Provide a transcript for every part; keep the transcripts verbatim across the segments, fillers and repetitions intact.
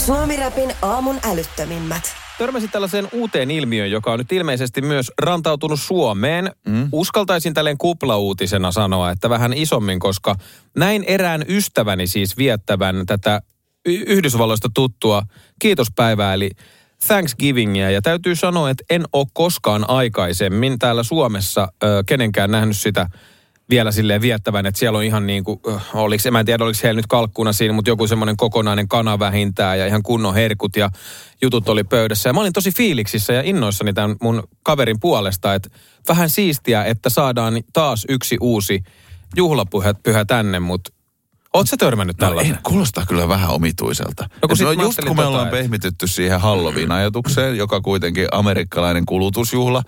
Suomi-räpin aamun älyttömimmät. Törmäsin tällaiseen uuteen ilmiöön, joka on nyt ilmeisesti myös rantautunut Suomeen. Mm. Uskaltaisin tälleen kuplauutisena sanoa, että vähän isommin, koska näin erään ystäväni siis viettävän tätä y- Yhdysvalloista tuttua kiitospäivää, eli Thanksgivingia. Ja täytyy sanoa, että en ole koskaan aikaisemmin täällä Suomessa ö, kenenkään nähnyt sitä vielä silleen viettävän, että siellä on ihan niin kuin, oliko, mä en tiedä, oliko heillä nyt kalkkuna siinä, mutta joku semmoinen kokonainen kana vähintään ja ihan kunnon herkut ja jutut oli pöydässä. Ja mä olin tosi fiiliksissä ja innoissani tämän mun kaverin puolesta, että vähän siistiä, että saadaan taas yksi uusi juhlapyhä pyhä tänne, mutta oot sä törmännyt tällaisen? No, kuulostaa kyllä vähän omituiselta. No, kun no just kun me ollaan tota, pehmitetty siihen Halloween-ajatukseen, joka kuitenkin amerikkalainen kulutusjuhla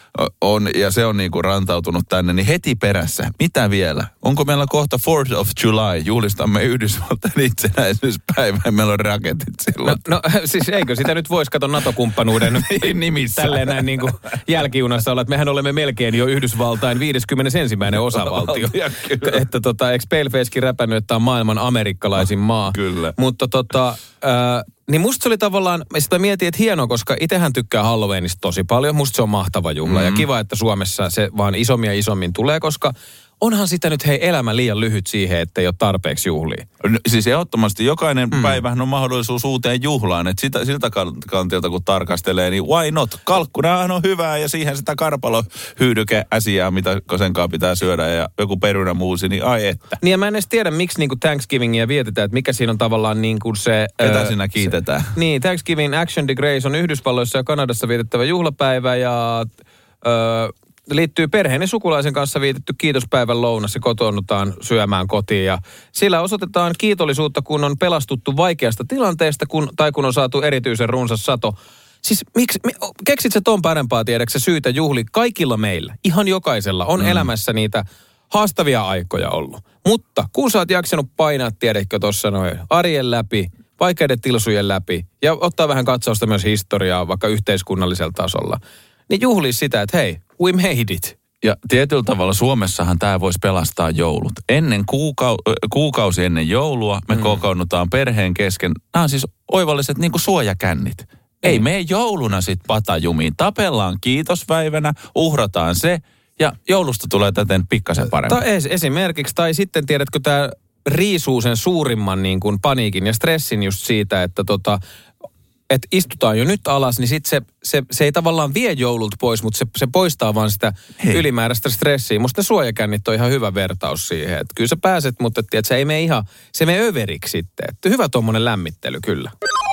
on, ja se on niinku rantautunut tänne, niin heti perässä. Mitä vielä? Onko meillä kohta fourth of July? Juhlistamme Yhdysvaltain itsenäisyyspäivä ja meillä on raketit silloin. No, no siis eikö sitä nyt voisi katsoa NATO-kumppanuuden nimissä tälleen näin niin kuin jälkijunassa olla, että mehän olemme melkein jo Yhdysvaltain viideskymmenesensimmäinen osavaltio. Että tota, eikö Palefacekin räpännyt, että on maailman amerikkalaisin maa. Kyllä. Mutta tota... Äh, Niin musta se oli tavallaan, sitä mietin, että hienoa, koska itsehän tykkää Halloweenista tosi paljon. Musta se on mahtava juhla mm-hmm. ja kiva, että Suomessa se vaan isommin ja isommin tulee, koska onhan sitä nyt hei elämä liian lyhyt siihen, että ei ole tarpeeksi juhlia. No, siis ehdottomasti jokainen mm. päivähän on mahdollisuus uuteen juhlaan. Että sitä, siltä kantilta kun tarkastelee, niin why not? Kalkkunahan on hyvää ja siihen sitä karpalohyydykeäsiää, mitä senkaan pitää syödä ja joku perunamuusi, niin ai että. Niin ja mä en edes tiedä, miksi niin kuin Thanksgivingia vietetään, että mikä siinä on tavallaan niin kuin se... Ketä öö, siinä kiitetään? Se, niin, Thanksgiving Action de Grace on Yhdysvalloissa ja Kanadassa vietettävä juhlapäivä ja... Öö, liittyy perheen ja sukulaisen kanssa viitetty kiitospäivän lounas ja kotoonnutaan syömään kotiin. Ja sillä osoitetaan kiitollisuutta, kun on pelastuttu vaikeasta tilanteesta kun, tai kun on saatu erityisen runsas sato. Siis miksi, keksit sä ton parempaa tiedäksä syytä juhli kaikilla meillä, ihan jokaisella on mm. elämässä niitä haastavia aikoja ollut. Mutta kun sä oot jaksanut painaa, tiedätkö tuossa noin arjen läpi, vaikeiden tilsujen läpi ja ottaa vähän katsausta myös historiaa vaikka yhteiskunnallisella tasolla, niin juhlii sitä, että hei, we made it. Ja tietyllä tavalla Suomessahan tämä voisi pelastaa joulut. Ennen kuukau- kuukausi ennen joulua me mm. kokoonnutaan perheen kesken. Nämä on siis oivalliset niin kuin suojakännit. Mm. Ei mene jouluna sitten patajumiin. Tapellaan kiitospäivänä, uhrataan se ja joulusta tulee täten pikkasen paremmin. Tai esimerkiksi, tai sitten tiedätkö tämä riisuu sen suurimman niin kuin paniikin ja stressin just siitä, että tota... että istutaan jo nyt alas, niin sitten se, se, se ei tavallaan vie joulut pois, mutta se, se poistaa vaan sitä Hei. ylimääräistä stressiä. Musta suojakännit on ihan hyvä vertaus siihen. Että kyllä sä pääset, mutta että se ei mene ihan, se mene överiksi sitten. Että hyvä tuommoinen lämmittely kyllä.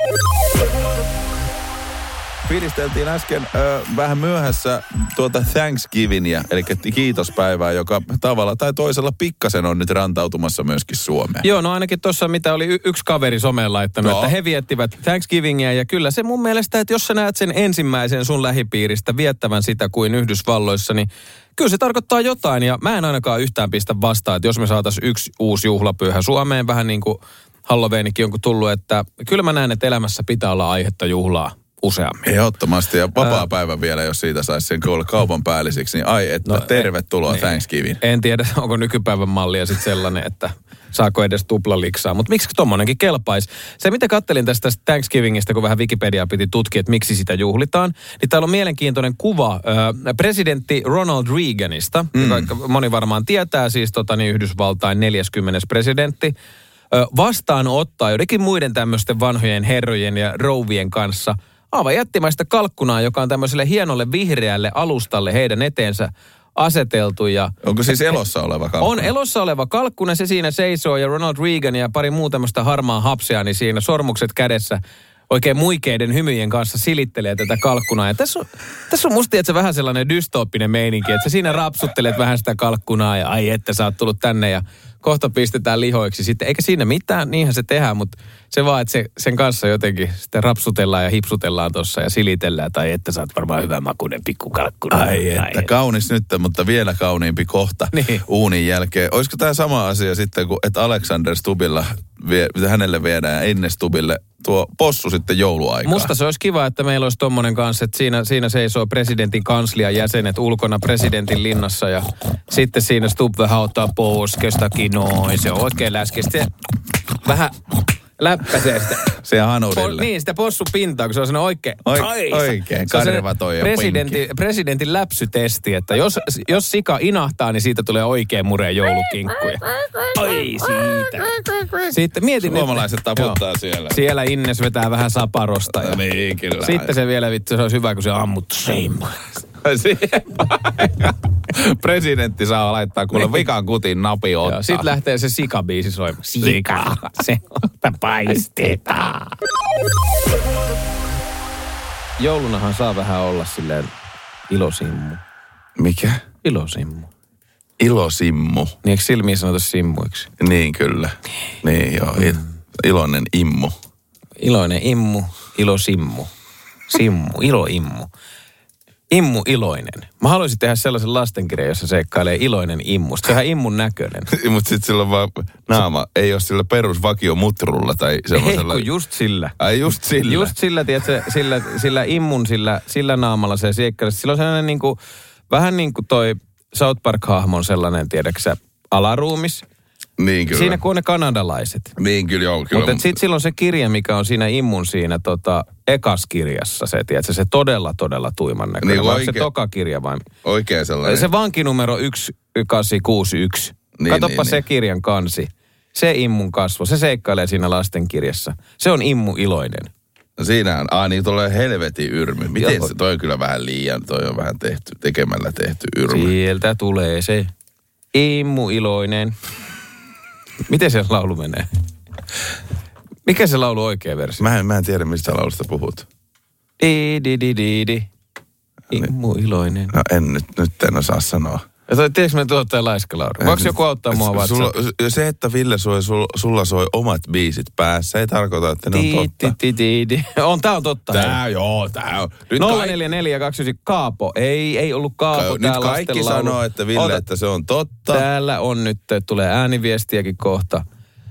Fiilisteltiin äsken ö, vähän myöhässä tuota Thanksgivingia, eli kiitospäivää, joka tavalla tai toisella pikkasen on nyt rantautumassa myöskin Suomeen. Joo, no ainakin tuossa mitä oli y- yksi kaveri someen laittanut, no. että he viettivät Thanksgivingia ja kyllä se mun mielestä, että jos sä näet sen ensimmäisen sun lähipiiristä viettävän sitä kuin Yhdysvalloissa, niin kyllä se tarkoittaa jotain ja mä en ainakaan yhtään pistä vastaan, että jos me saataisiin yksi uusi juhlapyhä Suomeen, vähän niin kuin Halloweenikin on tullut, että kyllä mä näen, että elämässä pitää olla aihetta juhlaa useammin. Ehdottomasti, ja vapaa-päivä vielä, jos siitä saisi sen olla kaupan päällisiksi, niin ai että no, tervetuloa en, Thanksgiving. En tiedä, onko nykypäivän mallia sitten sellainen, että saako edes tuplaliksaa, mutta miksi tommonenkin kelpaisi? Se, mitä kattelin tästä Thanksgivingistä, kun vähän Wikipediaa piti tutkia, että miksi sitä juhlitaan, niin täällä on mielenkiintoinen kuva äh, presidentti Ronald Reaganista, mm. joka moni varmaan tietää, siis tota, niin Yhdysvaltain neljäskymmenes presidentti, äh, vastaanottaa joidenkin muiden tämmöisten vanhojen herrojen ja rouvien kanssa aivan jättimäistä kalkkunaa, joka on tämmöiselle hienolle vihreälle alustalle heidän eteensä aseteltu. Ja onko siis elossa oleva kalkkuna? On elossa oleva kalkkuna, se siinä seisoo ja Ronald Reagan ja pari muu tämmöistä harmaa hapsia, niin siinä sormukset kädessä oikein muikeiden hymyjen kanssa silittelee tätä kalkkunaa. Ja tässä on, tässä on musta, että se vähän sellainen dystooppinen meininki, että sä siinä rapsuttelet vähän sitä kalkkunaa ja ai että sä oot tullut tänne ja kohta pistetään lihoiksi sitten. Eikä siinä mitään, niinhän se tehdään, mutta se vaan, että se, sen kanssa jotenkin sitten rapsutellaan ja hipsutellaan tuossa ja silitellään. Tai että sä oot varmaan hyvä makuinen pikkukalkkuna. Ai että, ai kaunis nyt, mutta vielä kauniimpi kohta niin. Uunin jälkeen. Olisiko tämä sama asia sitten, kuin että Alexander Stubbilla, vie, hänelle viedään ennen Stubbille tuo possu sitten jouluaikaa? Musta se olisi kiva, että meillä olisi tommonen kanssa, että siinä, siinä seisoo presidentin kanslian jäsenet ulkona presidentin linnassa ja sitten siinä Stubb vähän ottaa poskestakin noin. Se on oikein läskistä. Vähän läppäsee sitä. Se hanurille. Po, niin, sitä possupintaa, kun se on sellainen oikein. Oik, oikein, karva toi presidentin, presidentin läpsytesti, että jos, jos sika inahtaa, niin siitä tulee oikein murea joulukinkkuja. Oi siitä. Sitten mietin, suomalaiset taputtaa joo, siellä. Siellä Innes vetää vähän saparosta. Ja niin, kyllä. Sitten se vielä vittu, se olisi hyvä, kun se ammuttu seimmaa. Presidentti saa laittaa kuule vikan kutin napi ottaa. Sitten lähtee se sikabiisi soimaan. Sika, se paistetaan. Joulunahan saa vähän olla silleen ilosimmu. Mikä? Ilosimmu. Ilosimmu. Niin eikö silmiin sanota simmuiksi? Niin kyllä. Niin joo, mm. iloinen immu. Iloinen immu, ilosimmu. Simmu, iloimmu. Immu iloinen. Mä haluaisin tehdä sellaisen lastenkirjan, jossa seikkailee iloinen immu. Se on ihan immun näköinen. Mutta sitten sillä on vaan naama. Ei ole sillä perusvakiomutrulla tai semmoisella. Ei, kun just sillä. Ai just sillä. Just sillä, tiedätkö, sillä, sillä immun, sillä, sillä naamalla se seikkailee. Sillä on sellainen niin kuin, vähän niin kuin toi South Park-hahmon sellainen, tiedäksä, alaruumis. Niin kyllä. Siinä kuin on ne kanadalaiset. Niin kyllä, joo. Kyllä. Mutta sitten silloin se kirja, mikä on siinä immun siinä tota, ekas kirjassa, se, tiedätkö, se todella, todella tuiman näköinen. Niin, vai oikein, se toka kirja vai? Oikein sellainen. Se vankinumero yksi kahdeksan kuusi yksi. Niin, Katoppa niin, se niin. Kirjan kansi. Se immun kasvo, se seikkailee siinä lastenkirjassa. Se on immu iloinen. No siinähän, aa niin tulee helvetin yrmy. Miten joo. Se, toi on kyllä vähän liian, toi on vähän tehty, tekemällä tehty yrmy. Sieltä tulee se immu iloinen. Miten se laulu menee? Mikä se laulu oikea versio? Mä en, mä en tiedä, mistä laulusta puhut. Di di di di di. Immu iloinen. No en nyt, nyt en osaa sanoa. Ja toi, tiedätkö me tuottaja Laiska Laura? Voiko joku auttaa mua WhatsApp? Se, että Ville soi, sul, sulla soi omat biisit päässä, ei tarkoita, että ne on totta. Di, di, di. On, tää on totta. Tää joo, tää on. nolla neljä neljä kaksi yhdeksän Kaapo. Ei, ei ollut Kaapo. Nyt kaikki sanoo, että Ville, Ota, että se on totta. Täällä on nyt, tulee ääniviestiäkin kohta.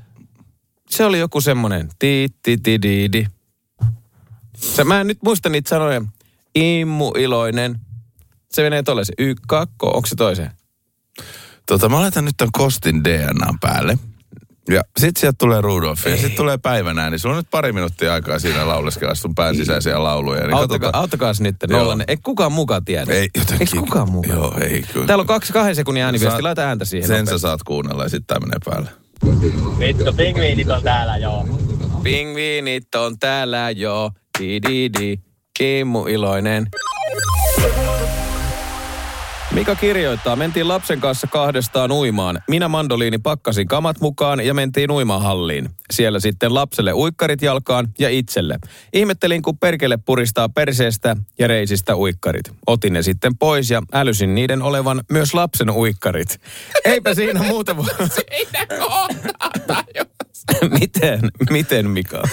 Se oli joku semmonen. Ti, ti, ti, di, di. Se, mä en nyt muista niitä sanoja. Immu iloinen. Se menee tolle se y kakko. Onko se toiseen? Tota, mä laitan nyt tämän Kostin D N A:n päälle. Ja sit sieltä tulee Rudolf. Ja sit tulee päivänä, niin sulla on nyt pari minuuttia aikaa siinä lauleskella sun pään sisäisiä lauluja. Niin Auttaka, auttakaas nyt. Nollainen. Ei kukaan mukaan tiedä. Ei jotenkin. Eikö kukaan mukaan? Joo, ei kyllä. Täällä on kaksi, kahden sekunnin ääniviesti. Laita ääntä siihen. Sen nopeasti. sä saat kuunnella ja sit tää menee päälle. Vittu, pingviinit on täällä, joo. Pingviinit on täällä, joo. Di di di. Immu iloinen. Mika kirjoittaa, mentiin lapsen kanssa kahdestaan uimaan. Minä mandoliini pakkasin kamat mukaan ja mentiin uimahalliin. Siellä sitten lapselle uikkarit jalkaan ja itselle. Ihmettelin, kun perkele puristaa perseestä ja reisistä uikkarit. Otin ne sitten pois ja älysin niiden olevan myös lapsen uikkarit. Eipä siinä muuta voi... Miten? Miten, Mika?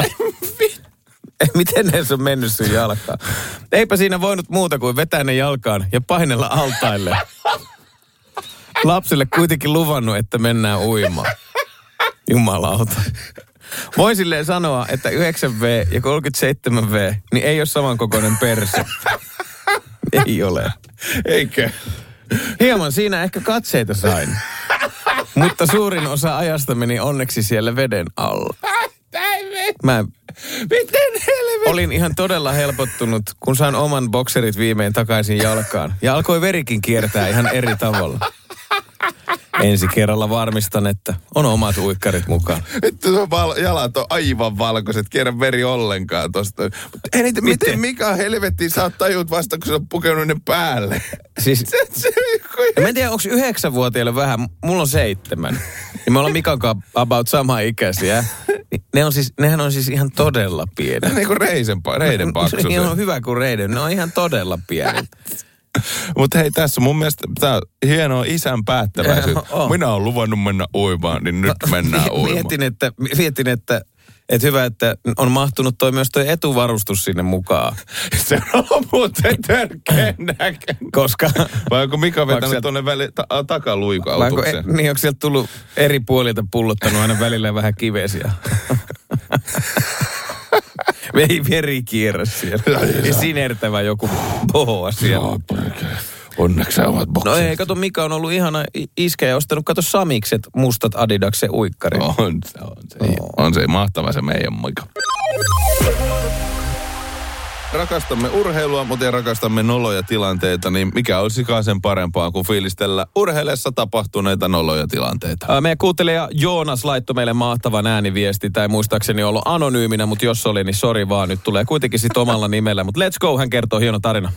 Miten ne on mennyt sun jalkaan? Eipä siinä voinut muuta kuin vetää ne jalkaan ja painella altaille. Lapselle kuitenkin luvannut, että mennään uimaan. Jumalauta. Voin silleen sanoa, että yhdeksän vuotta ja kolmekymmentäseitsemän vuotta, niin ei ole samankokoinen perse. Ei ole. Eikö? Hieman siinä ehkä katseita sain. Mutta suurin osa ajasta meni onneksi siellä veden alla. Mä Miten helvetti? Olin ihan todella helpottunut, kun sain oman bokserit viimein takaisin jalkaan. Ja alkoi verikin kiertää ihan eri tavalla. Ensi kerralla varmistan, että on omat uikkarit mukaan. Että val- jalat on aivan valkoiset, kierrä veri ollenkaan tosta. Mutta ei niitä, miten, miten Mika helvettiin sä oot tajut vasta, kun sä oot pukenut ne päälle? Siis, se, se, kun... Mä en tiedä, onko yhdeksänvuotiaille vähän, mulla on seitsemän. Ja me ollaan Mikan kanssa about sama ikäisiä. Ne on siis, nehän on siis ihan todella pienet. Niin kuin reisen, reiden paksu. Ne on hyvä kuin reiden, ne on ihan todella pienet. Mutta hei, tässä mun mielestä tämä hienoa isän päättäväisyys. Oh. Minä olen luvannut mennä uimaan, niin nyt no, mennään uimaan. Mietin, että, mietin, että, että hyvä, että on mahtunut toi myös toi etuvarustus sinne mukaan. Se on muuten törkeän näköinen. Koska... Vai onko Mika vetänyt sieltä... tuonne väli, ta, takaluikautukseen? Onko, niin onko sieltä tullut eri puolilta pullottanut aina välillä vähän kivesiä? Ei veri kierrä siellä. Ja sinertävä joku bohoa siellä. Onneksi omat boksit. No ei, kato Mika on ollut ihana iskeä ja ostanut, kato Samikset mustat Adidaksen uikkarit. On se, on se. Oh. On se mahtava se meidän Mika. Rakastamme urheilua, mutta rakastamme noloja tilanteita, niin mikä olisikaan sen parempaa kuin fiilistellä urheilessa tapahtuneita noloja tilanteita? Meidän kuuntelija Joonas laittoi meille mahtavan ääniviesti, tai muistaakseni ollut anonyyminä, mutta jos oli, niin sori vaan, nyt tulee kuitenkin sit omalla nimellä. Mutta let's go, hän kertoo hieno tarina.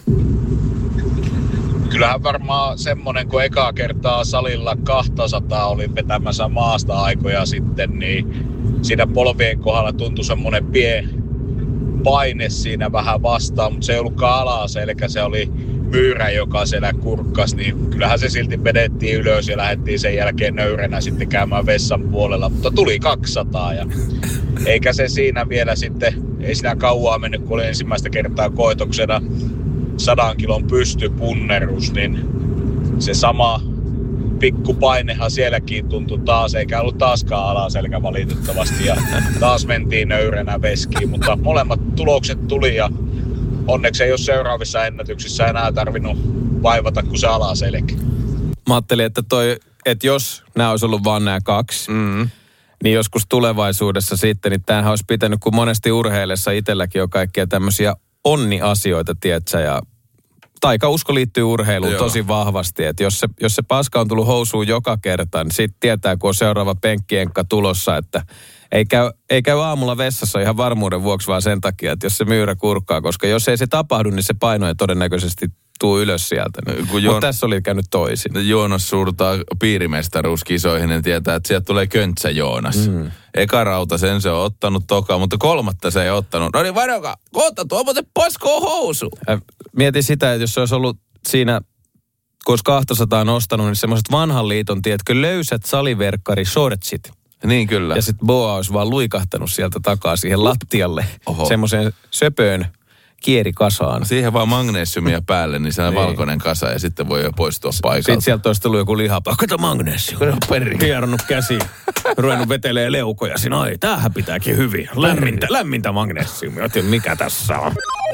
Kyllähän varmaan semmonen, kun ekaa kertaa salilla kaksisataa olin vetämässä maasta aikoja sitten, niin siinä polvien kohdalla tuntui semmonen pien paine siinä vähän vastaan, mutta se ei ollutkaan alaselkä, se oli myyrä, joka siellä kurkkasi, niin kyllähän se silti vedettiin ylös ja lähdettiin sen jälkeen nöyränä sitten käymään vessan puolella, mutta tuli kaksisataa ja eikä se siinä vielä sitten, ei siinä kauaa mennyt, kun oli ensimmäistä kertaa koetoksena sadan kilon pystypunnerus, niin se sama pikkupainehan sielläkin tuntui taas, eikä ollut taaskaan alaselkä valitettavasti ja taas mentiin nöyränä veskiin, mutta molemmat tulokset tuli ja onneksi ei ole seuraavissa ennätyksissä enää tarvinnut vaivata kuin se alaselkä. Mä ajattelin, että, toi, että jos nämä olisi ollut vaan nämä kaksi, mm-hmm. niin joskus tulevaisuudessa sitten, niin tämähän olisi pitänyt, kun monesti urheilessa itselläkin on kaikkia tämmöisiä onni-asioita, tietsä, ja taikausko liittyy urheiluun Joo. tosi vahvasti, että jos se, jos se paska on tullut housuun joka kerta, niin sitten tietää, kun on seuraava penkkienkka tulossa, että ei käy, ei käy aamulla vessassa ihan varmuuden vuoksi, vaan sen takia, että jos se myyrä kurkkaa, koska jos ei se tapahdu, niin se paino ei todennäköisesti tuu ylös sieltä. Mutta Joon... tässä oli käynyt toisin. Joonas suurtaa piirimestaruuskisoihin, niin tietää, että sieltä tulee köntsä Joonas. Mm. Eka rauta sen se on ottanut toka, mutta kolmatta se ei ottanut. No niin varokaa, kohta tuo muuten paskoo housu. Mietin sitä, että jos se olisi ollut siinä, kun olisi kaksisataa nostanut, niin semmoiset vanhan liiton, tiedätkö, löysät saliverkkari shortsit. Niin kyllä. Ja sitten Boa olisi vaan luikahtanut sieltä takaa siihen lattialle, semmoiseen söpöön kierikasaan. Siihen vaan magnesiumia päälle, niin se on valkoinen kasa ja sitten voi jo poistua paikalta. Sitten sieltä olisi tullut joku lihapaa. Kato magnesium. Hieronnut käsiin. Ruvennut vetelee leukoja. Siinä, ai, tämähän pitääkin hyvin. Lämmintä, lämmintä magnesiumia. Otin, mikä tässä on?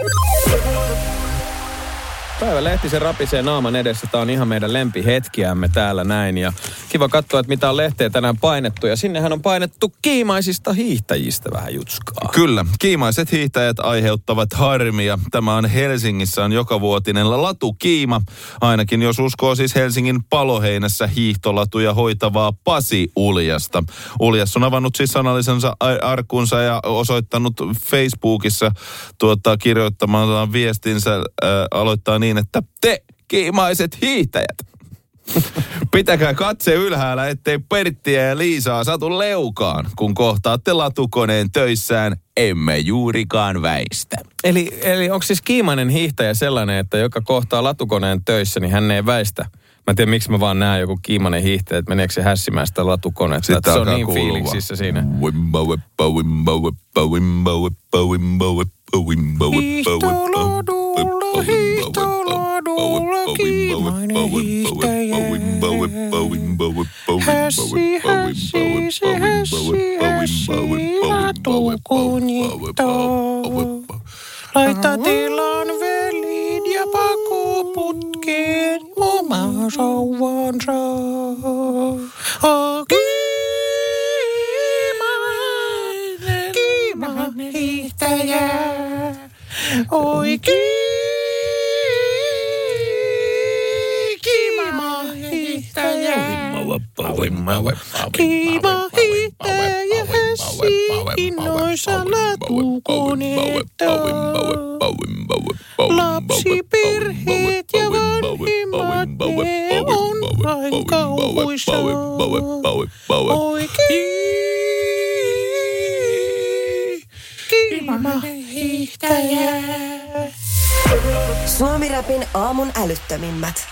Päivä Lehtisen rapisee naaman edessä. Tämä on ihan meidän lempihetkiämme täällä näin. Ja kiva katsoa, että mitä on lehteä tänään painettu. Ja sinnehän on painettu kiimaisista hiihtäjistä vähän jutskaa. Kyllä. Kiimaiset hiihtäjät aiheuttavat harmia. Tämä on Helsingissä on jokavuotinen latukiima. Ainakin jos uskoo siis Helsingin Paloheinässä hiihtolatuja hoitavaa Pasi Uljasta. Uljas on avannut siis sanallisensa arkunsa ja osoittanut Facebookissa tuota, kirjoittamaan viestinsä äh, aloittaa niin, että te kiimaiset hiihtäjät. Pitäkää katse ylhäällä, ettei Perttiä ja Liisaa satu leukaan. Kun kohtaatte latukoneen töissään, emme juurikaan väistä. Eli, eli onko siis kiimainen hiihtäjä sellainen, että joka kohtaa latukoneen töissä, niin hän ei väistä? Mä en tiedä, miksi mä vaan näen joku kiimainen hiihtäjä, että meneekö se hässimään sitä latukonetta. Sitten se on niin fiiliksissä siinä. Hiihtoladulla, hiihtoladulla, kiimainen hiihtäjä. Hässi, hässi, se hässi, hässi, latukonittaa. Laita tilan velin ja pakoputkeen omaa sauvansa. Oh, kiimainen, kiimainen hiihtäjä. Oi kiima hiihtäjä. Kiima hiihtäjä hässi innoissa latukonetta. Lapsiperheet ja vanhimmat ne on vain kauhuissa. Oi kiima hiihtäjä. Suomi-räpin aamun älyttömimmät.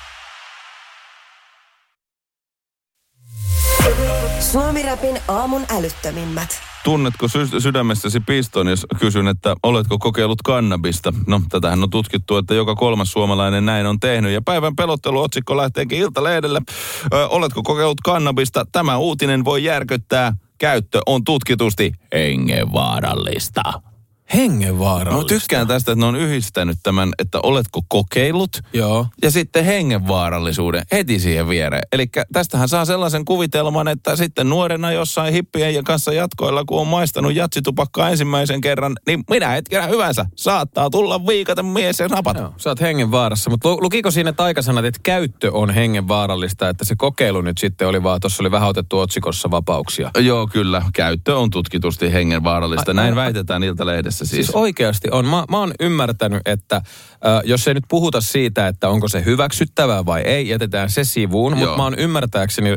Suomi-räpin aamun älyttömimmät. Tunnetko sy- sydämestäsi piston, jos kysyn, että oletko kokeillut kannabista? No, tätähän on tutkittu, että joka kolmas suomalainen näin on tehnyt. Ja päivän pelotteluotsikko lähteekin Iltalehdelle. Ö, oletko kokeillut kannabista? Tämä uutinen voi järkyttää. Käyttö on tutkitusti hengenvaarallista. Hengenvaarallista. Mä tykkään tästä, että ne on yhdistänyt tämän, että oletko kokeillut. Joo. Ja sitten hengenvaarallisuuden heti siihen viereen. Eli tästähän saa sellaisen kuvitelman, että sitten nuorena jossain hippien kanssa jatkoilla, kun on maistanut jatsitupakkaa ensimmäisen kerran, niin minä hetkenä hyvänsä saattaa tulla viikaten mies ja napata. Joo, sä oot hengenvaarassa. Mutta lukiko siinä taikasanat, että käyttö on hengenvaarallista, että se kokeilu nyt sitten oli vaan, tuossa oli vähän otettu otsikossa vapauksia. Joo, kyllä. Käyttö on tutkitusti hengenvaarallista. Näin a, väitetään Iltalehdessä. Siis. siis oikeasti on. Mä, mä oon ymmärtänyt, että äh, jos ei nyt puhuta siitä, että onko se hyväksyttävää vai ei, jätetään se sivuun. Mutta mä oon ymmärtääkseni,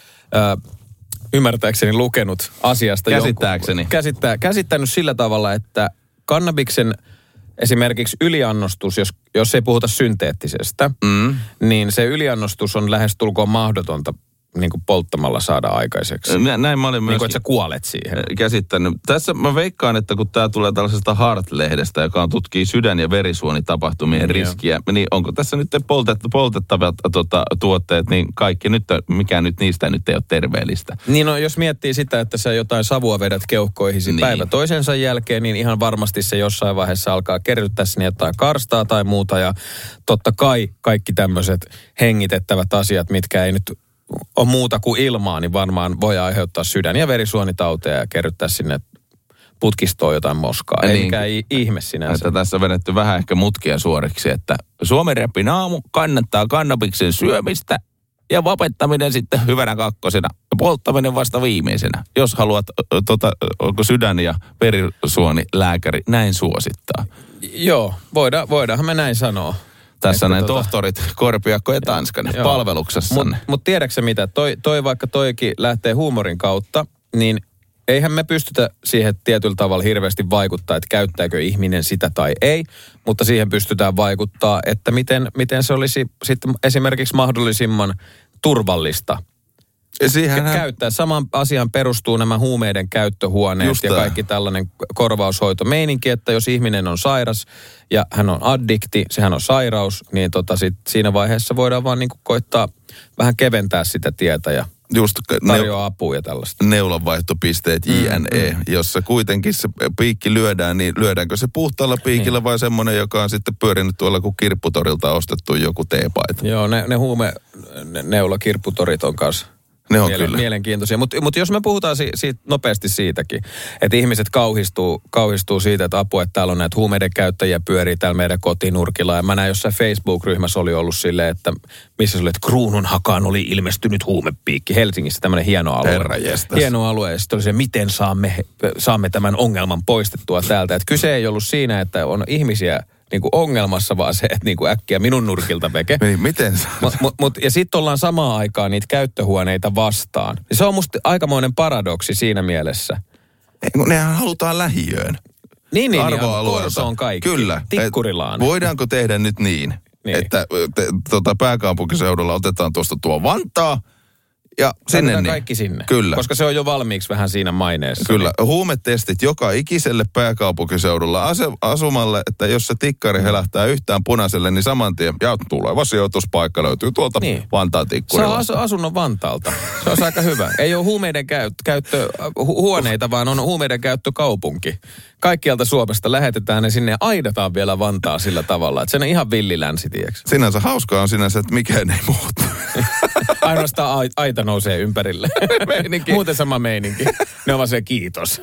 äh, ymmärtääkseni lukenut asiasta. Käsittääkseni. Jonkun, käsittää, käsittänyt sillä tavalla, että kannabiksen esimerkiksi yliannostus, jos, jos ei puhuta synteettisestä, mm. niin se yliannostus on lähestulkoon mahdotonta niin kuin polttamalla saada aikaiseksi. Nä, näin mä olin myös. Niin kuin, että sä kuolet siihen. Käsittänyt. Tässä mä veikkaan, että kun tää tulee tällaisesta Heart-lehdestä, joka on tutkii sydän- ja verisuonitapahtumien mm, riskiä, jo. niin onko tässä nyt poltet, poltettavat tota, tuotteet, niin kaikki nyt, mikä nyt niistä nyt ei ole terveellistä. Niin no, jos miettii sitä, että sä jotain savua vedät keuhkoihisi niin. päivä toisensa jälkeen, niin ihan varmasti se jossain vaiheessa alkaa kerryttää sinne jotain karstaa tai muuta, ja totta kai kaikki tämmöiset hengitettävät asiat, mitkä ei nyt on muuta kuin ilmaa, niin varmaan voi aiheuttaa sydän- ja verisuonitauteja ja kerryttää sinne putkistoon jotain moskaa. Ei niin, mikään ihme sinänsä. Että tässä on vedetty vähän ehkä mutkia suoriksi, että Suomen Räpin aamu kannattaa kannabiksen syömistä ja vapettaminen sitten hyvänä kakkosena ja polttaminen vasta viimeisenä. Jos haluat, tota, onko sydän- ja verisuonilääkäri näin suosittaa. Joo, voida, voidaanhan me näin sanoa. Tässä ne tota, tohtorit Korpiakko ja Tanskanen palveluksessanne. Mutta mut tiedätkö mitä, toi, toi vaikka toikin lähtee huumorin kautta, niin eihän me pystytä siihen tietyllä tavalla hirveästi vaikuttaa, että käyttääkö ihminen sitä tai ei, mutta siihen pystytään vaikuttaa, että miten, miten se olisi sitten esimerkiksi mahdollisimman turvallista. Siihenhän Käyttää. Saman asian perustuu nämä huumeiden käyttöhuoneet Just ja tämä. kaikki tällainen korvaushoitomeininki, että jos ihminen on sairas ja hän on addikti, sehän on sairaus, niin tota sit siinä vaiheessa voidaan vaan niinku koittaa vähän keventää sitä tietä ja Just, tarjoaa ne, apua ja tällaista. Neulanvaihtopisteet, jne, mm, mm. jossa kuitenkin se piikki lyödään, niin lyödäänkö se puhtaalla piikillä niin. vai semmoinen, joka on sitten pyörinyt tuolla kuin kirpputorilta ostettu joku teepaita? Joo, ne, ne huume ne, neulakirpputorit on kanssa. Ne on Mielen, kyllä. Mielenkiintoisia. Mutta mut jos me puhutaan si, siitä, nopeasti siitäkin, että ihmiset kauhistuu, kauhistuu siitä, että apua, että täällä on näitä huumeiden käyttäjiä pyörii täällä meidän kotinurkilla. Ja mä näin jossain Facebook-ryhmässä oli ollut silleen, että missä se oli, että Kruununhakaan oli ilmestynyt huumepiikki. Helsingissä tämmöinen hieno alue. Herranjestas. Hieno alue. Ja sitten oli se, miten saamme, saamme tämän ongelman poistettua täältä. Että kyse ei ollut siinä, että on ihmisiä niin kuin ongelmassa, vaan se, että niin kuin äkkiä minun nurkilta veke. Niin, miten sä? Mut, mut, mut, ja sitten ollaan samaan aikaan niitä käyttöhuoneita vastaan. Ja se on musta aikamoinen paradoksi siinä mielessä. Ei, nehän halutaan lähiöön. Niin, niin, arvoalueelta. Se on kaikki. Kyllä. Tikkurilaan. Voidaanko tehdä nyt niin, niin. että te, tota, pääkaupunkiseudulla otetaan tuosta tuo Vantaa, ja sinne niin. kaikki sinne. Kyllä. Koska se on jo valmiiksi vähän siinä maineessa. Kyllä. Niin. Huumetestit joka ikiselle pääkaupunkiseudulla asu- asumalle, että jos se tikkari helähtää yhtään punaiselle, niin saman tien, ja tuleva sijoituspaikka löytyy tuolta niin. Vantaan tikkurilla. Saa asunnon Vantaalta. Se on aika hyvä. Ei ole huumeiden käyt- käyttö hu- huoneita, vaan on huumeiden käyttökaupunki. Kaikkialta Suomesta lähetetään ne sinne ja aidataan vielä Vantaa sillä tavalla, että se on ihan villilänsi, tiedätkö? Sinänsä hauskaa on sinänsä, että mikään ei muutu. Ainoastaan aita nousee ympärille. Muuten sama meininki. Ne ovat se kiitos.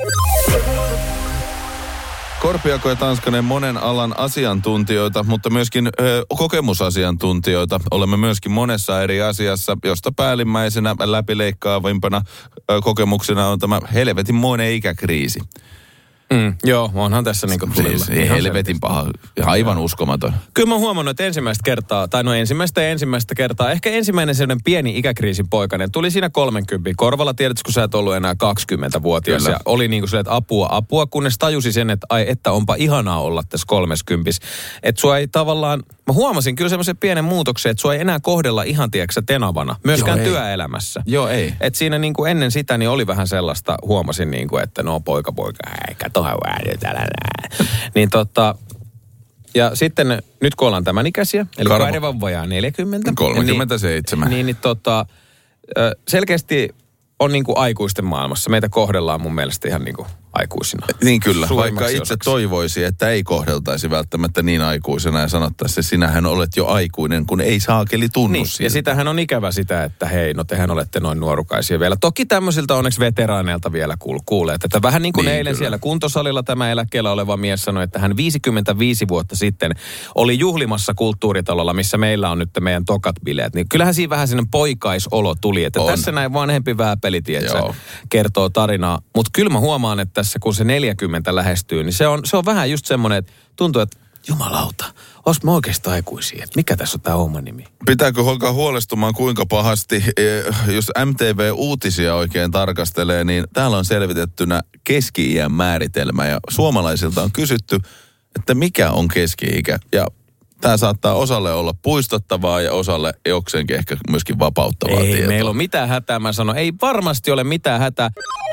Korpiakko ja Tanskanen monen alan asiantuntijoita, mutta myöskin ö, kokemusasiantuntijoita. Olemme myöskin monessa eri asiassa, josta päällimmäisenä läpileikkaavimpana ö, kokemuksena on tämä helvetinmoinen ikäkriisi. Mm, joo, onhan tässä niinku tulilla. Siis helvetin paha, aivan uskomaton. Kyllä mä oon huomannut, että ensimmäistä kertaa, tai no ensimmäistä ja ensimmäistä kertaa, ehkä ensimmäinen sellainen pieni ikäkriisin poikainen tuli siinä kolmenkympin korvalla, tiedätkö, kun sä et ollut enää kaksikymmentävuotias. Kyllä. Ja oli niinku se, että apua, apua, kunnes tajusi sen, että ai, että onpa ihanaa olla tässä kolmeskymppis. Että sua ei tavallaan, mä huomasin kyllä semmoisen pienen muutoksen, että sua ei enää kohdella ihan, tiedätkö, tenavana, myöskään Joo, työelämässä. Joo, ei. Että siinä niinku ennen sitä niin oli vähän sellaista, huomasin niinku, että no poika, poika, eikä niin tota, ja sitten nyt kun ollaan tämän ikäisiä, eli Karvo. Kairi on vajaa neljäkymmentä. kolmekymmentäseitsemän. Niin, niin, niin tota, selkeästi on niin kuin aikuisten maailmassa. Meitä kohdellaan mun mielestä ihan niin kuin aikuisina. Niin kyllä, vaikka itse osaksi. toivoisi, että ei kohdeltaisi välttämättä niin aikuisena ja sanottaisiin, että sinähän olet jo aikuinen, kun ei saakeli tunnu niin, siltä. Ja sitähän on ikävä sitä, että hei, no tehän olette noin nuorukaisia vielä. Toki tämmöisiltä onneksi veteraaneilta vielä kuul- kuulee, että vähän niin kuin niin, eilen kyllä. siellä kuntosalilla tämä eläkkeellä oleva mies sanoi, että hän viisikymmentäviisi vuotta sitten oli juhlimassa kulttuuritalolla, missä meillä on nyt meidän tokat bileet. Niin kyllähän siinä vähän sinne poikaisolo tuli, että on. Tässä näin vanhempi vääpeli, tietsä, kertoo tarinaa. Mutta kyllä mä huomaan, että tässä kun se neljäkymmentä lähestyy, niin se on, se on vähän just semmoinen, että tuntuu, että jumalauta, olis mä oikeastaan aikuisia, että mikä tässä on tää homman nimi? Pitääkö alkaa huolestumaan kuinka pahasti, jos M T V-uutisia oikein tarkastelee, niin täällä on selvitettynä keski-iän määritelmä ja suomalaisilta on kysytty, että mikä on keski-ikä ja tämä saattaa osalle olla puistottavaa ja osalle jokseenkin ehkä myöskin vapauttavaa ei, tietoa. Meillä on mitään hätää, mä sanon. Ei varmasti ole mitään hätää.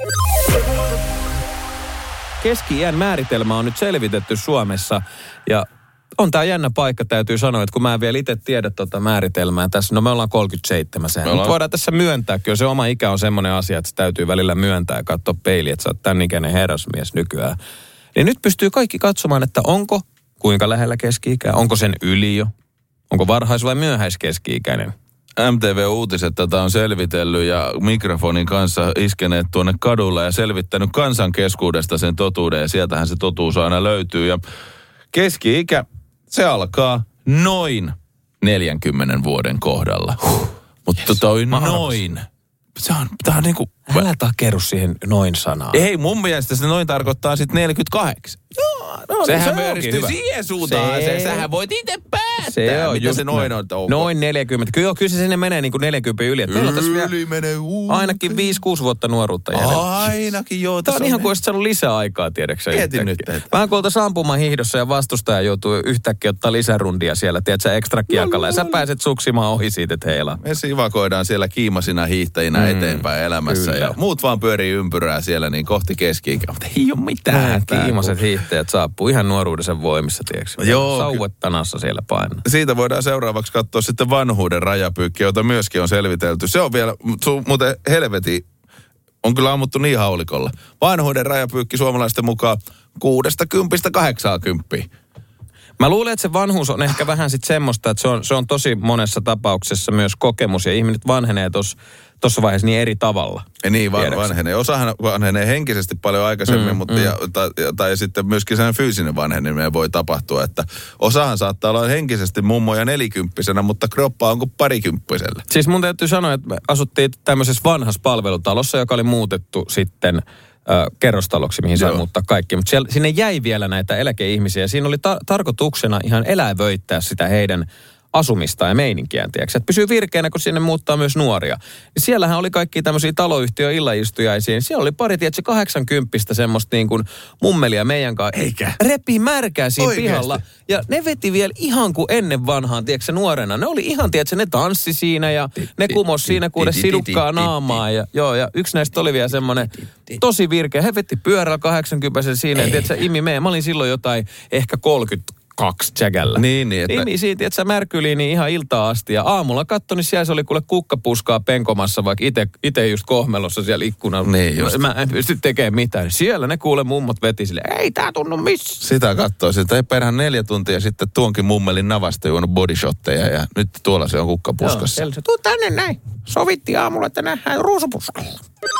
Keski-iän määritelmä on nyt selvitetty Suomessa ja on tää jännä paikka, täytyy sanoa, että kun mä en vielä itse tiedä tuota määritelmää tässä, no me ollaan kolmekymmentäseitsemän, sehän ollaan... voidaan tässä myöntää, kyllä se oma ikä on semmoinen asia, että se täytyy välillä myöntää ja katsoa peiliin, että sä oot tämän ikäinen herrasmies nykyään. Niin nyt pystyy kaikki katsomaan, että onko kuinka lähellä keski-ikää, onko sen yli jo, onko varhais- vai myöhäiskeski-ikäinen. M T V-uutiset tätä on selvitellyt ja mikrofonin kanssa iskeneet tuonne kadulla ja selvittänyt kansan keskuudesta sen totuuden ja sieltähän se totuus aina löytyy. Ja keski-ikä, se alkaa noin neljänkymmenen vuoden kohdalla. Huh. Mutta toi noin. Se on, tää on niinku... Älä takeru siihen noin sanaa. Ei, mun mielestä se noin tarkoittaa sitten neljäkymmentäkahdeksan. No, no, sehän se pyöristyy siihen suuntaan. Se, sähän voit itse päättää, se on, mitä se noin on. Onko? Noin neljäkymmentä. Kyllä, kyllä se sinne menee niin kuin neljäkymmentä yli. Meillä on tässä yli menee uuteen. Ainakin viisi kuusi vuotta nuoruutta jäljellä. Ainakin joo. Tämä on, on ihan kuin olisit saanut lisää aikaa, tiedäksä. Mietin nyt. Vähän kuin oltaisiin ampumaan hiihdossa ja vastustaja joutuu yhtäkkiä ottaa lisärundia siellä, tiedätkö, ekstra kiekalla. Ja sä pääset suksimaan ohi siitä, että heila. Me sivakoidaan siellä kiimasina hiihtäjinä mm, eteenpäin elämässä. Kyllä. Ja muut vaan pyörii ympyrää siellä niin kohti keski-ikää. Mutta ei ole mitään. Kiimaset hiihtäjät saapuu ihan nuoruudessa voimissa, tiedätkö? Joo. Sauvat tanassa siellä painaa. Siitä voidaan seuraavaksi katsoa sitten vanhuuden rajapyykki, jota myöskin on selvitelty. Se on vielä, muuten helveti, on kyllä ammuttu niin haulikolla. Vanhuuden rajapyykki suomalaisten mukaan kuudesta kympistä kahdeksaa kymppiä. Mä luulen, että se vanhuus on ehkä vähän sitten semmoista, että se on, se on tosi monessa tapauksessa myös kokemus ja ihmiset vanhenee tuossa vaiheessa niin eri tavalla. Ja niin, van, vanhenee. Osahan vanhenee henkisesti paljon aikaisemmin, mm, mutta mm. Ja, tai, tai sitten myöskin sen fyysinen vanheneminen voi tapahtua, että osahan saattaa olla henkisesti mummoja nelikymppisenä, mutta kroppa on kuin parikymppisellä. Siis mun täytyy sanoa, että me asuttiin tämmöisessä vanhassa palvelutalossa, joka oli muutettu sitten Ö, kerrostaloksi, mihin saa muuttaa kaikki. Mutta siellä, sinne jäi vielä näitä eläkeihmisiä. Siinä oli ta- tarkoituksena ihan elävöittää sitä heidän asumista ja meininkiään, tiedätkö? Että pysyy virkeänä, kun sinne muuttaa myös nuoria. Siellähän oli kaikki tämmöisiä taloyhtiön illaistujaisia. Siellä oli pari, tiedätkö, kahdeksankymppistä semmoista niin kuin mummelia meidän kanssa. Eikä. Repii märkää siinä oikeasti pihalla. Ja ne veti vielä ihan kuin ennen vanhaan, tiedätkö, nuorena. Ne oli ihan, tiedätkö, ne tanssi siinä ja ne kumos siinä kuudes sidukkaa naamaa. Ja, joo, ja yksi näistä oli vielä semmoinen tosi virkeä. He vetti pyörällä kahdeksankymmentä siinä. Ja tiedätkö, imi me, mä olin silloin jotain ehkä kolmekymmentä. Kaksi jägällä. Niin, niin. Että... Imi siitä, että sä märkyliin niin ihan iltaa asti. Ja aamulla katsoin, niin siellä se oli kuule kukkapuskaa penkomassa, vaikka ite, ite just kohmelossa siellä ikkunalla. Niin just. Mä en pysty tekemään mitään. Siellä ne kuule mummot veti sille, ei tää tunnu missä. Sitä katsoisin, että ei perhän neljä tuntia sitten tuonkin mummelin navasta juonut bodyshotteja ja nyt tuolla se on kukkapuskassa. Joo, se, tuu tänne näin. Sovittiin aamulla, että nähdään ruusupuskalla.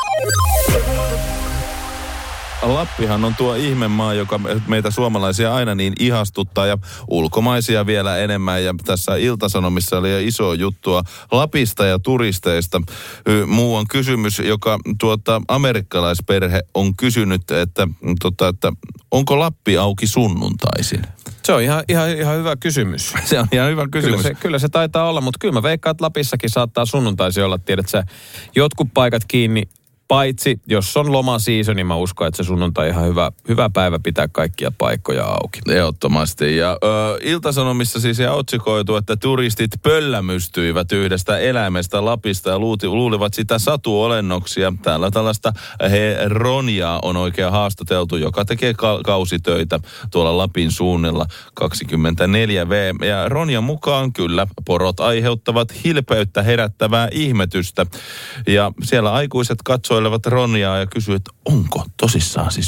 Lappihan on tuo ihmemaa, joka meitä suomalaisia aina niin ihastuttaa ja ulkomaisia vielä enemmän. Ja tässä Ilta-Sanomissa oli jo iso juttua Lapista ja turisteista. Muu on kysymys, joka tuota amerikkalaisperhe on kysynyt, että, tota, että onko Lappi auki sunnuntaisin? Se on ihan, ihan, ihan hyvä kysymys. Se on ihan hyvä kysymys. Kyllä se, kyllä se taitaa olla, mutta kyllä mä veikkaan, että Lapissakin saattaa sunnuntaisin olla, tiedät sä, jotkut paikat kiinni. Paitsi, jos on lomasiisoni, niin mä uskon, että se sunnuntai ihan hyvä, hyvä päivä pitää kaikkia paikkoja auki. Ehdottomasti. Ja ö, Ilta-Sanomissa siis ja otsikoitu, että turistit pöllämystyivät yhdestä eläimestä Lapista ja luuti, luulivat sitä satuolennoksia. Täällä tällaista he Ronjaa on oikein haastateltu, joka tekee ka- kausitöitä tuolla Lapin suunnilla kaksikymmentäneljä vuotta. Ja Ronjan mukaan kyllä porot aiheuttavat hilpeyttä herättävää ihmetystä. Ja siellä aikuiset katsoivat Ronjaa ja kysyivät, että onko tosissaan siis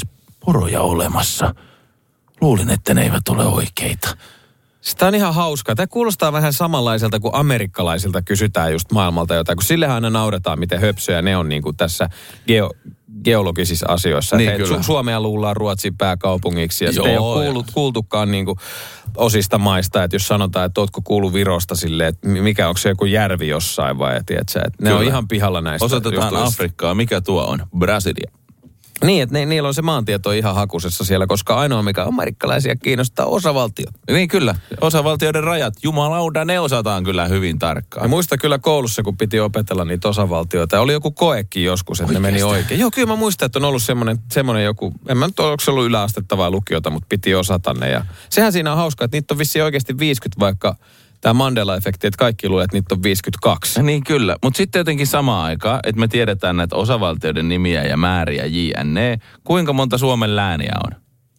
puroja olemassa. Luulin, että ne eivät ole oikeita. Sitä on ihan hauskaa. Tämä kuulostaa vähän samanlaiselta kuin amerikkalaisilta kysytään just maailmalta jotain, kun sillehän aina nauretaan, miten höpsöjä ne on niin kuin tässä geo, geologisissa asioissa. Niin, että Su- Suomea luullaan Ruotsin pääkaupungiksi ja sitten ei ole kuullut, kuultukaan niin kuin osista maista, että jos sanotaan, että ootko kuullut Virosta silleen, että mikä onko se joku järvi jossain vai, tiedätkö, että ne Kyllä. on ihan pihalla näistä. Osoitetaan Afrikkaa, mikä tuo on? Brasilia. Niin, että ne, niillä on se maantieto ihan hakusessa siellä, koska ainoa mikä amerikkalaisia kiinnostaa osavaltiot. Niin kyllä, osavaltioiden rajat, jumalauda, ne osataan kyllä hyvin tarkkaan. Ja muista kyllä koulussa, kun piti opetella niitä osavaltioita. Oli joku koekin joskus, että Oikeasti? ne meni oikein. Joo, kyllä mä muistan, että on ollut semmoinen, semmoinen joku, en mä nyt ole, onko se ollut yläastetta vai lukiota, mutta piti osata ne. Ja sehän siinä on hauskaa, että niitä on vissiin oikeasti viisikymmentä, vaikka tämä Mandela-efekti, että kaikki luulee, että niitä on viisikymmentäkaksi. Niin kyllä, mutta sitten jotenkin samaan aikaan, että me tiedetään näitä osavaltioiden nimiä ja määriä jne. Kuinka monta Suomen lääniä on?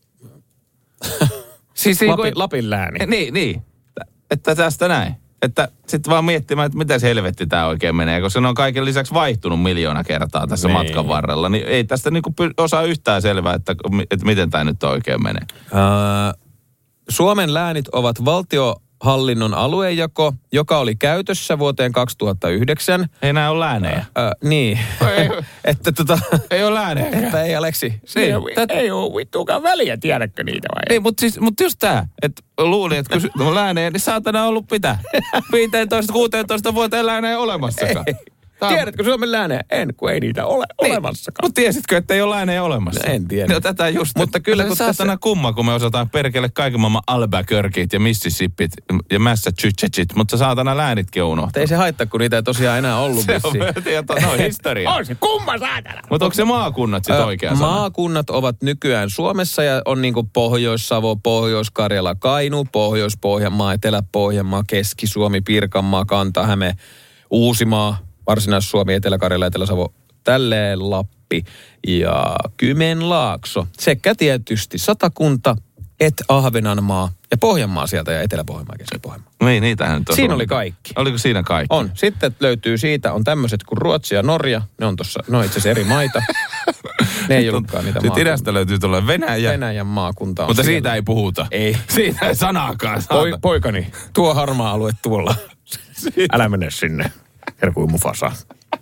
siis Lapin, niin kuin, Lapin lääni. Niin, niin. Että tästä näin. Että sitten vaan miettimään, että mitä helvetti tämä oikein menee, koska ne on kaiken lisäksi vaihtunut miljoona kertaa tässä niin. matkan varrella. Niin ei tästä niinku osaa yhtään selvää, että, että miten tämä nyt oikein menee. Uh, Suomen läänit ovat valtio... hallinnon aluejako, joka oli käytössä vuoteen kaksituhattayhdeksän. Ei nää ole läänejä. Ö, niin. Ei, että tota... Ei ole läänejä. Että ei, Aleksi. Niin, Tät... Ei ole vittuakaan väliä, tiedätkö niitä vai? Niin, mutta siis, mut just tää, että luulin, että kun on läänejä, niin saatana ollut mitä? viisitoista kuusitoista vuoteen läänejä olemassakaan. Ei. Tämä... Tiedätkö Suomen läänejä? En, kun ei niitä ole niin. olemassakaan. Mutta tiesitkö, että ei ole läänejä olemassa? No, en tiedä. No tätä just. Mutta kyllä, kun saatana tässä... kumma, kun me osataan perkele kaiken maailman Albuquerqueit ja Mississippit ja Massachusettsit, mutta saatana läänitkin on unohtanut. Ei se haittaa, kun niitä ei tosiaan enää ollut vissiin. Se on, no historia. On se kumma saatana. Mutta onko se maakunnat sitten oikea sana? Maakunnat ovat nykyään Suomessa ja on niinku Pohjois-Savo, Pohjois-Karjala, Kainuu, Pohjois-Pohjanmaa, Etelä-Pohjanmaa, Keski-Suomi, Pirkanmaa, Kanta-Häme, Uusimaa, Varsinais-Suomi, Etelä-Karjala, Etelä-Savo, tälleen Lappi ja Kymenlaakso. Sekä tietysti Satakunta, et Ahvenanmaa ja Pohjanmaa sieltä ja Etelä-Pohjanmaa ja Keski-Pohjanmaa. Niin, niitähän nyt on. Siinä oli kaikki. Oliko siinä kaikki? On. Sitten löytyy siitä, on tämmöiset kuin Ruotsi ja Norja. Ne on tossa, ne on itse asiassa eri maita. Ne ei ollutkaan niitä maakuntia. Sitten idästä löytyy tuolla Venäjä. Venäjän maakunta on. Mutta siellä. Siitä ei puhuta. Ei. Siitä ei sanaakaan. Poi, poikani, tuo harmaa alue tuolla. Älä mene sinne. Herkui Mufasa.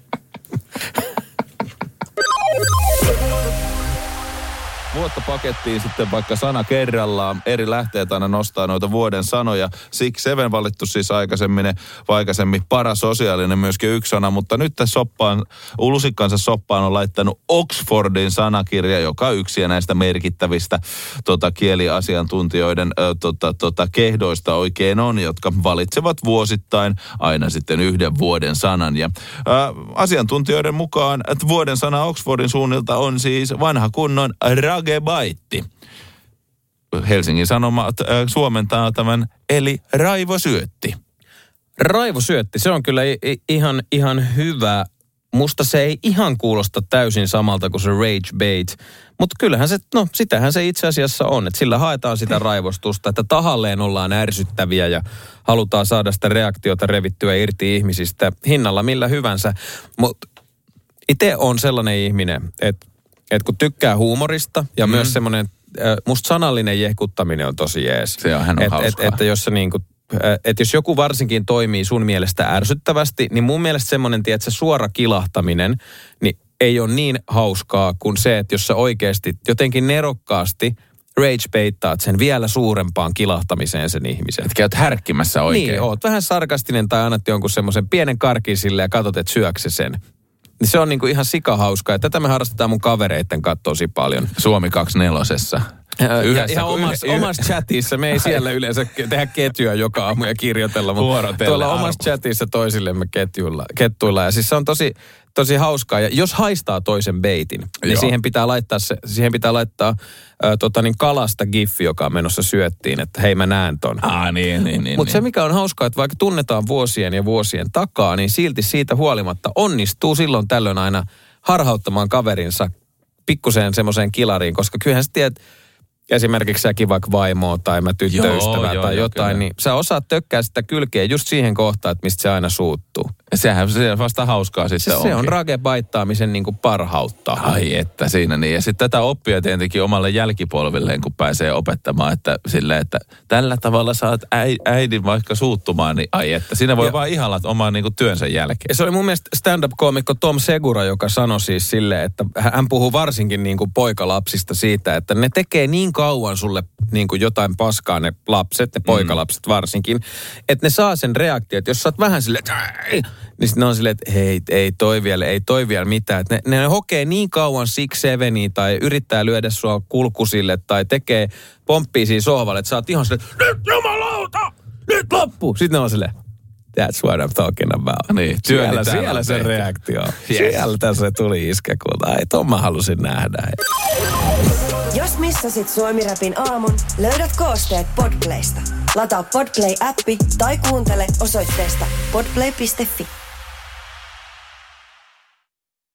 Vuotta pakettiin sitten vaikka sana kerrallaan. Eri lähteet aina nostaa noita vuoden sanoja. Six Seven valittu siis aikaisemmin, aikaisemmin parasosiaalinen myöskin yksi sana. Mutta nyt tässä soppaan, lusikkansa soppaan on laittanut Oxfordin sanakirja, joka on yksi näistä merkittävistä tota, kieliasiantuntijoiden ö, tota, tota, kehdoista oikein on, jotka valitsevat vuosittain aina sitten yhden vuoden sanan. Ja ö, asiantuntijoiden mukaan, että vuoden sana Oxfordin suunnilta on siis vanha kunnon ragebaitti. Helsingin Sanomat äh, suomentaa tämän, eli raivosyötti. Raivosyötti, se on kyllä i- i- ihan, ihan hyvä. Musta se ei ihan kuulosta täysin samalta kuin se rage bait. Mutta kyllähän se, no sitähän se itse asiassa on. Että sillä haetaan sitä raivostusta, että tahalleen ollaan ärsyttäviä ja halutaan saada sitä reaktiota revittyä irti ihmisistä hinnalla millä hyvänsä. Mutta itse on sellainen ihminen, että että kun tykkää huumorista ja mm. myös semmoinen, musta sanallinen jehkuttaminen on tosi jees. Se on hän on et, hauskaa. Et, että jos se niinku, että jos joku varsinkin toimii sun mielestä ärsyttävästi, niin mun mielestä semmoinen, tiedätkö, suora kilahtaminen, niin ei ole niin hauskaa kuin se, että jos sä oikeasti jotenkin nerokkaasti rage-baittaat sen vielä suurempaan kilahtamiseen sen ihmisen. Että käyt härkkimässä oikein. Niin, oot vähän sarkastinen tai annat jonkun semmoisen pienen karkin sille ja katsot, että syöksä se sen. Niin se on niinku ihan sikahauskaa. Ja tätä me harrastetaan mun kavereitten kanssa tosi paljon. Suomi kaksikymmentäneljä. Ja ihan omassa omas chatissa. Me ei siellä yleensä tehdä ketjua joka aamu ja kirjoitella. Mutta tuolla omassa chatissa toisillemme ketjuilla, kettuilla. Ja siis se on tosi, tosi hauskaa. Ja jos haistaa toisen beitin, niin siihen pitää laittaa, se, siihen pitää laittaa ä, tota niin kalasta giffi, joka on menossa syöttiin. Että hei, mä näen ton. Ah, niin, niin, niin. Mutta niin. se mikä on hauskaa, että vaikka tunnetaan vuosien ja vuosien takaa, niin silti siitä huolimatta onnistuu silloin tällöin aina harhauttamaan kaverinsa pikkuseen semmoiseen kilariin. Koska kyllähän sä tiedät, esimerkiksi säkin vaikka vaimoa tai mä tyttöystävää joo, tai joo, jotain, kyllä. Niin sä osaat tökkää sitä kylkeä just siihen kohtaan, että mistä se aina suuttuu. Sehän se vasta hauskaa sitten se, se on rage-baittaamisen niin kuin parhautta. Ai että siinä niin. Ja sitten tätä oppia tietenkin omalle jälkipolvilleen, kun pääsee opettamaan, että silleen, että tällä tavalla saat äidin vaikka suuttumaan, niin ai että siinä voi ja, vaan ihalla oman niin kuin työnsä jälkeen. Se oli mun mielestä stand-up-koomikko Tom Segura, joka sanoi siis silleen, että hän puhuu varsinkin niin kuin poikalapsista siitä, että ne tekee niin kauan sulle niin kuin jotain paskaa ne lapset, ne poikalapset mm. varsinkin, että ne saa sen reaktion, että jos sä oot vähän silleen, että niin sitten ne on silleen, että hei, ei toi vielä, ei toi vielä mitään. Ne, ne hokee niin kauan Six Seveniä tai yrittää lyödä sua kulkusille tai tekee pomppia siinä sohvalle, että sä oot ihan silleen, nyt jumalauta, nyt loppu. Sitten ne on silleen, that's what I'm talking about. Niin, siellä siellä se reaktio. Yes. Sieltä se tuli iskekulta. Ai, ton mä halusin nähdä. Jos missasit Suomi-rapin aamun, löydät koosteet Podplaysta. Lataa Podplay-appi tai kuuntele osoitteesta podplay piste fi.